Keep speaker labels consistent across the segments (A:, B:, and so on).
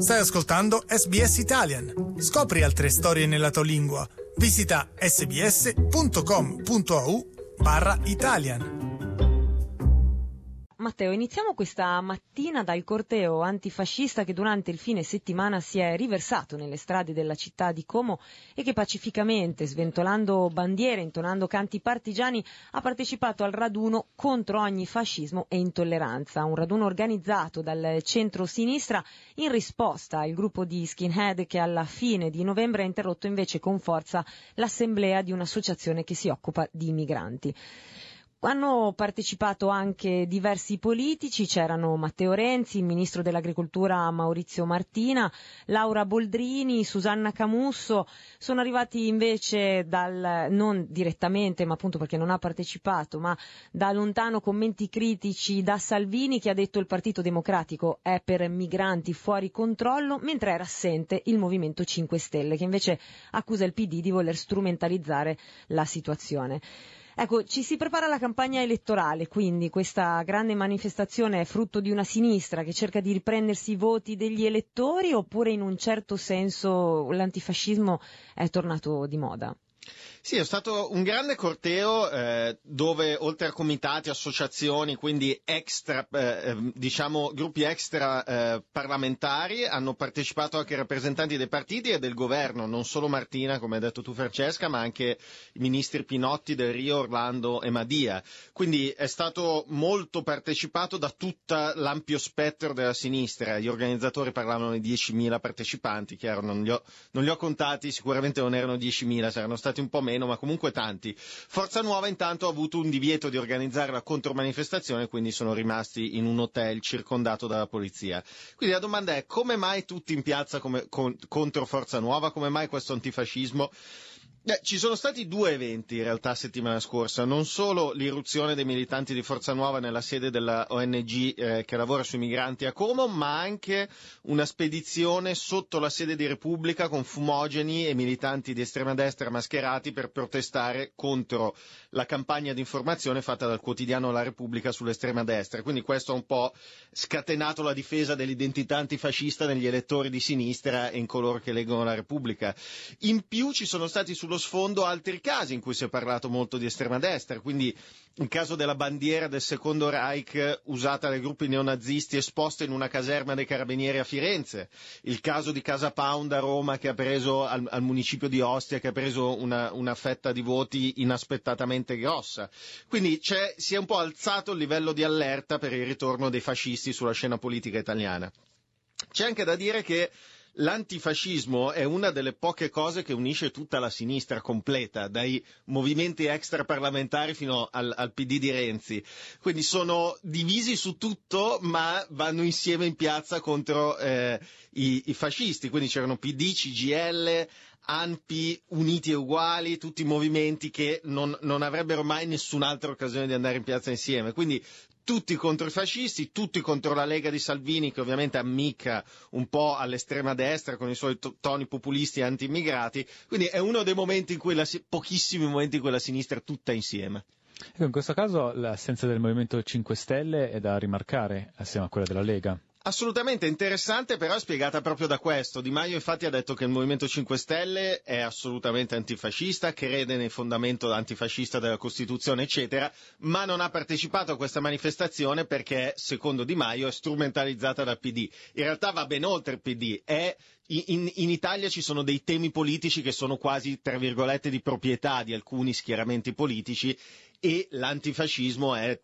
A: Stai ascoltando SBS Italian. Scopri altre storie nella tua lingua. Visita sbs.com.au/Italian.
B: Matteo, iniziamo questa mattina dal corteo antifascista che durante il fine settimana si è riversato nelle strade della città di Como e che pacificamente, sventolando bandiere, intonando canti partigiani, ha partecipato al raduno contro ogni fascismo e intolleranza, un raduno organizzato dal centro-sinistra in risposta al gruppo di skinhead che alla fine di novembre ha interrotto invece con forza l'assemblea di un'associazione che si occupa di migranti. Hanno partecipato anche diversi politici, c'erano Matteo Renzi, il ministro dell'Agricoltura Maurizio Martina, Laura Boldrini, Susanna Camusso. Sono arrivati invece non direttamente, ma appunto perché non ha partecipato, ma da lontano commenti critici da Salvini, che ha detto il Partito Democratico è per migranti fuori controllo, mentre era assente il Movimento 5 Stelle, che invece accusa il PD di voler strumentalizzare la situazione. Ecco, ci si prepara alla campagna elettorale, quindi questa grande manifestazione è frutto di una sinistra che cerca di riprendersi i voti degli elettori, oppure in un certo senso l'antifascismo è tornato di moda?
C: Sì, è stato un grande corteo dove oltre a comitati, associazioni, quindi extra, gruppi extra parlamentari, hanno partecipato anche rappresentanti dei partiti e del governo, non solo Martina, come hai detto tu Francesca, ma anche i ministri Pinotti, Del Rio, Orlando e Madia. Quindi è stato molto partecipato da tutto l'ampio spettro della sinistra. Gli organizzatori parlavano di 10.000 partecipanti, chiaro, non li ho contati, sicuramente non erano 10.000, saranno stati un po' meno, ma comunque tanti. Forza Nuova intanto ha avuto un divieto di organizzare la contromanifestazione, quindi sono rimasti in un hotel circondato dalla polizia. Quindi la domanda è: come mai tutti in piazza contro Forza Nuova? Come mai questo antifascismo? Ci sono stati due eventi in realtà settimana scorsa, non solo l'irruzione dei militanti di Forza Nuova nella sede della ONG che lavora sui migranti a Como, ma anche una spedizione sotto la sede di Repubblica con fumogeni e militanti di estrema destra mascherati per protestare contro la campagna di informazione fatta dal quotidiano La Repubblica sull'estrema destra. Quindi questo ha un po' scatenato la difesa dell'identità antifascista negli elettori di sinistra e in coloro che leggono La Repubblica. In più ci sono stati sullo sfondo altri casi in cui si è parlato molto di estrema destra, quindi il caso della bandiera del secondo Reich usata dai gruppi neonazisti esposta in una caserma dei carabinieri a Firenze, il caso di Casa Pound a Roma che ha preso al municipio di Ostia, che ha preso una fetta di voti inaspettatamente grossa. Quindi si è un po' alzato il livello di allerta per il ritorno dei fascisti sulla scena politica italiana. C'è anche da dire che l'antifascismo è una delle poche cose che unisce tutta la sinistra completa, dai movimenti extraparlamentari fino al PD di Renzi. Quindi sono divisi su tutto, ma vanno insieme in piazza contro i fascisti. Quindi c'erano PD, CGIL, ANPI, Uniti e Uguali, tutti movimenti che non avrebbero mai nessun'altra occasione di andare in piazza insieme. Quindi tutti contro i fascisti, tutti contro la Lega di Salvini, che ovviamente ammicca un po' all'estrema destra con i suoi toni populisti e anti-immigrati. Quindi è uno dei momenti in cui pochissimi momenti in cui la sinistra è tutta insieme.
D: In questo caso l'assenza del Movimento 5 Stelle è da rimarcare assieme a quella della Lega.
C: Assolutamente interessante, però è spiegata proprio da questo. Di Maio infatti ha detto che il Movimento 5 Stelle è assolutamente antifascista, crede nel fondamento antifascista della Costituzione, eccetera, ma non ha partecipato a questa manifestazione perché, secondo Di Maio, è strumentalizzata dal PD. In realtà va ben oltre il PD. In Italia ci sono dei temi politici che sono quasi, tra virgolette, di proprietà di alcuni schieramenti politici, e l'antifascismo è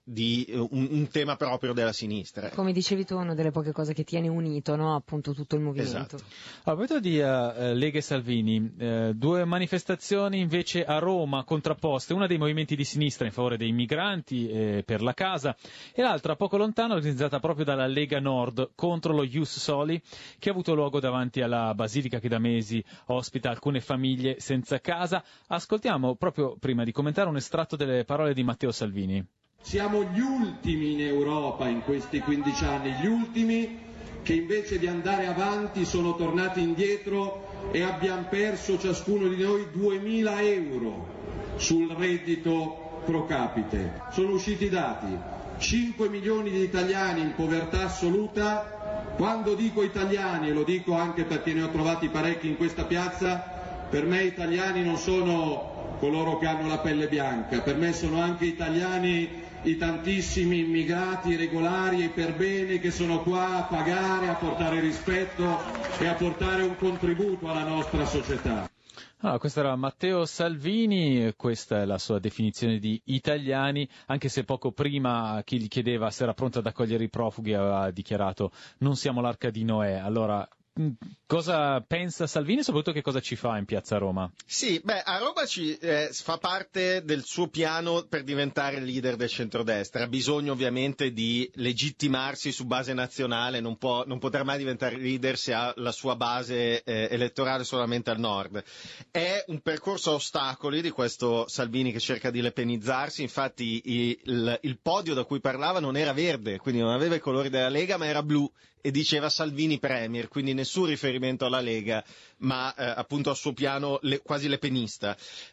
C: un tema proprio della sinistra.
B: Come dicevi tu, una delle poche cose che tiene unito, no? Appunto tutto il movimento.
C: Esatto.
D: A proposito di Lega e Salvini, due manifestazioni invece a Roma contrapposte, una dei movimenti di sinistra in favore dei migranti per la casa, e l'altra poco lontano organizzata proprio dalla Lega Nord contro lo Ius Soli, che ha avuto luogo davanti alla Basilica che da mesi ospita alcune famiglie senza casa. Ascoltiamo proprio prima di commentare un estratto delle parole di Matteo Salvini.
E: Siamo gli ultimi in Europa in questi 15 anni, gli ultimi che invece di andare avanti sono tornati indietro e abbiamo perso ciascuno di noi 2.000 euro sul reddito pro capite. Sono usciti i dati: 5 milioni di italiani in povertà assoluta Quando dico italiani, e lo dico anche perché ne ho trovati parecchi in questa piazza, per me italiani non sono coloro che hanno la pelle bianca, per me sono anche italiani i tantissimi immigrati regolari e per bene che sono qua a pagare, a portare rispetto e a portare un contributo alla nostra società.
D: Questo era Matteo Salvini, questa è la sua definizione di italiani, anche se poco prima chi gli chiedeva se era pronto ad accogliere i profughi aveva dichiarato non siamo l'Arca di Noè. Allora, cosa pensa Salvini e soprattutto che cosa ci fa in Piazza Roma?
C: Sì, a Roma fa parte del suo piano per diventare leader del centrodestra. Ha bisogno ovviamente di legittimarsi su base nazionale, non potrà mai diventare leader se ha la sua base elettorale solamente al nord. È un percorso a ostacoli di questo Salvini che cerca di lepenizzarsi, infatti il podio da cui parlava non era verde, quindi non aveva i colori della Lega ma era blu e diceva Salvini Premier, quindi nessun riferimento alla Lega ma appunto al suo piano quasi lepenista.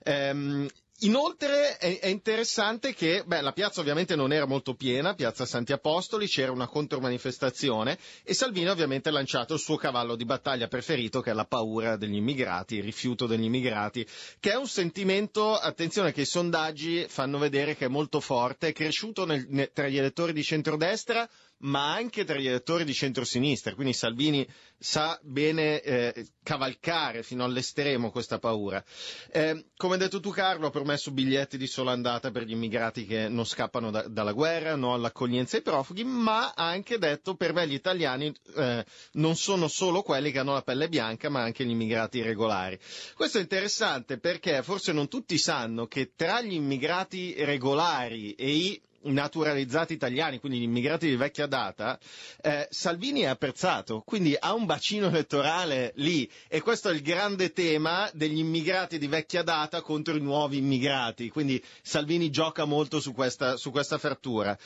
C: Inoltre è interessante che la piazza ovviamente non era molto piena, piazza Santi Apostoli, c'era una contromanifestazione e Salvini ovviamente ha lanciato il suo cavallo di battaglia preferito che è la paura degli immigrati, il rifiuto degli immigrati, che è un sentimento, attenzione che i sondaggi fanno vedere che è molto forte, è cresciuto tra gli elettori di centrodestra ma anche tra gli elettori di centrosinistra, quindi Salvini sa bene cavalcare fino all'estremo questa paura. Come hai detto tu Carlo, ha promesso biglietti di sola andata per gli immigrati che non scappano dalla guerra, no all'accoglienza ai profughi, ma ha anche detto per me gli italiani non sono solo quelli che hanno la pelle bianca ma anche gli immigrati regolari. Questo è interessante perché forse non tutti sanno che tra gli immigrati regolari e i naturalizzati italiani, quindi gli immigrati di vecchia data, Salvini è apprezzato, quindi ha un bacino elettorale lì e questo è il grande tema degli immigrati di vecchia data contro i nuovi immigrati, quindi Salvini gioca molto su questa frattura.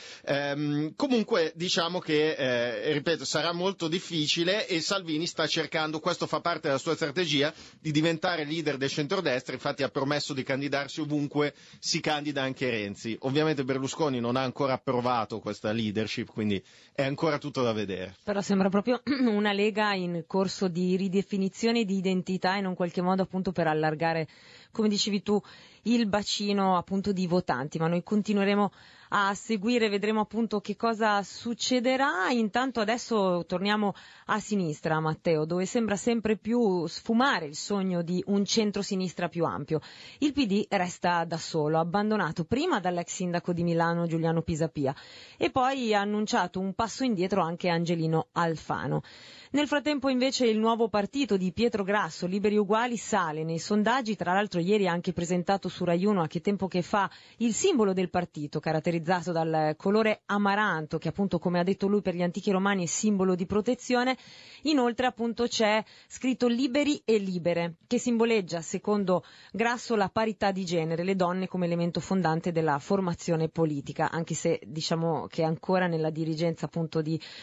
C: Comunque diciamo che, ripeto, sarà molto difficile e Salvini sta cercando, questo fa parte della sua strategia, di diventare leader del centrodestra, infatti ha promesso di candidarsi ovunque si candida anche Renzi. Ovviamente Berlusconi non ha ancora approvato questa leadership, quindi è ancora tutto da vedere.
B: Però sembra proprio una Lega in corso di ridefinizione di identità in un qualche modo appunto per allargare, come dicevi tu, il bacino appunto di votanti, ma noi continueremo a seguire, vedremo appunto che cosa succederà. Intanto adesso torniamo a sinistra, Matteo, dove sembra sempre più sfumare il sogno di un centro-sinistra più ampio. Il PD resta da solo, abbandonato prima dall'ex sindaco di Milano Giuliano Pisapia e poi ha annunciato un passo indietro anche Angelino Alfano. Nel frattempo invece il nuovo partito di Pietro Grasso, Liberi Uguali, sale nei sondaggi, tra l'altro ieri ha anche presentato su Rai 1 a che tempo che fa il simbolo del partito, caratterizzato dal colore amaranto, che appunto come ha detto lui per gli antichi romani è simbolo di protezione. Inoltre appunto c'è scritto Liberi e Libere, che simboleggia secondo Grasso la parità di genere, le donne come elemento fondante della formazione politica, anche se diciamo che ancora nella dirigenza appunto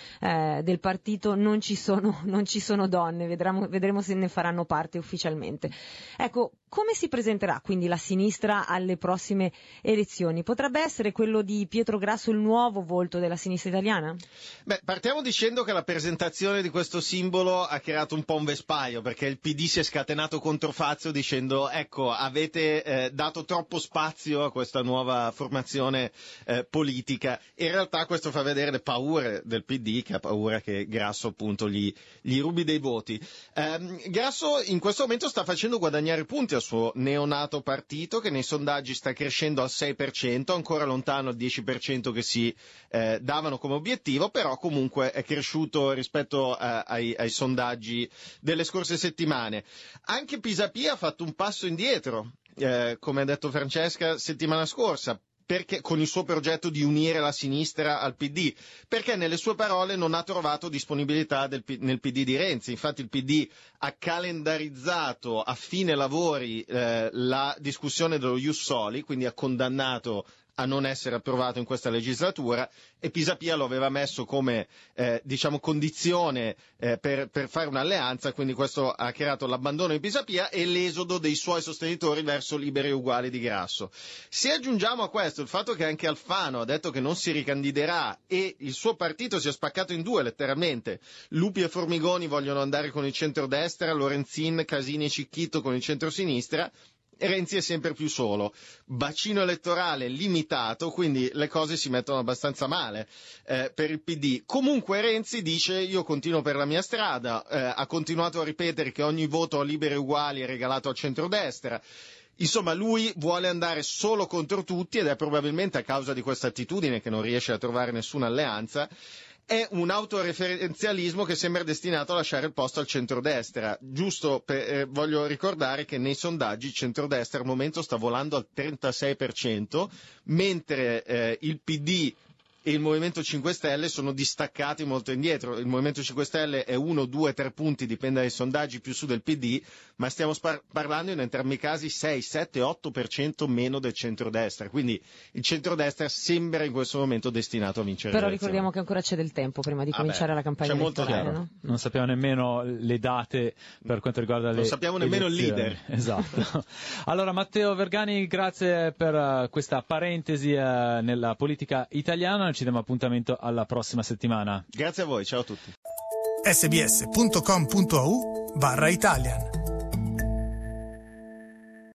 B: del partito non ci sono donne, vedremo se ne faranno parte ufficialmente. Ecco, come si presenterà quindi la sinistra alle prossime elezioni? Potrebbe essere quello di Pietro Grasso il nuovo volto della sinistra italiana?
C: Partiamo dicendo che la presentazione di questo simbolo ha creato un po' un vespaio, perché il PD si è scatenato contro Fazio dicendo ecco, avete dato troppo spazio a questa nuova formazione politica. In realtà questo fa vedere le paure del PD, che ha paura che Grasso appunto gli rubi dei voti. Grasso in questo momento sta facendo guadagnare punti al suo neonato partito, che nei sondaggi sta crescendo al 6%, ancora lontano al 10% che si davano come obiettivo, però comunque è cresciuto rispetto ai sondaggi delle scorse settimane. Anche Pisapia ha fatto un passo indietro, come ha detto Francesca settimana scorsa, perché con il suo progetto di unire la sinistra al PD, perché nelle sue parole non ha trovato disponibilità nel PD di Renzi. Infatti il PD ha calendarizzato a fine lavori la discussione dello Ius Soli, quindi ha condannato a non essere approvato in questa legislatura, e Pisapia lo aveva messo come condizione per fare un'alleanza, quindi questo ha creato l'abbandono di Pisapia e l'esodo dei suoi sostenitori verso Liberi e Uguali di Grasso. Se aggiungiamo a questo il fatto che anche Alfano ha detto che non si ricandiderà e il suo partito si è spaccato in due letteralmente, Lupi e Formigoni vogliono andare con il centrodestra, Lorenzin, Casini e Cicchitto con il centrosinistra, e Renzi è sempre più solo, bacino elettorale limitato, quindi le cose si mettono abbastanza male per il PD. Comunque Renzi dice: io continuo per la mia strada, ha continuato a ripetere che ogni voto a Liberi e Uguali è regalato al centrodestra. Insomma, lui vuole andare solo contro tutti, ed è probabilmente a causa di questa attitudine che non riesce a trovare nessuna alleanza. È un autoreferenzialismo che sembra destinato a lasciare il posto al centrodestra. Voglio ricordare che nei sondaggi il centrodestra al momento sta volando al 36%, mentre il PD e il Movimento 5 Stelle sono distaccati molto indietro. Il Movimento 5 Stelle è 1, 2, 3 punti, dipende dai sondaggi, più su del PD, ma stiamo parlando in entrambi i casi 6, 7, 8% meno del centrodestra, quindi il centrodestra sembra in questo momento destinato a vincere.
B: Però ricordiamo che ancora c'è del tempo prima di cominciare la campagna elettorale, no?
D: Non sappiamo nemmeno le date per quanto riguarda le
C: non sappiamo nemmeno
D: elezioni.
C: Il leader.
D: Esatto. Allora, Matteo Vergani, grazie per questa parentesi nella politica italiana. Ci diamo appuntamento alla prossima settimana.
C: Grazie a voi, ciao a tutti.
A: sbs.com.au/Italian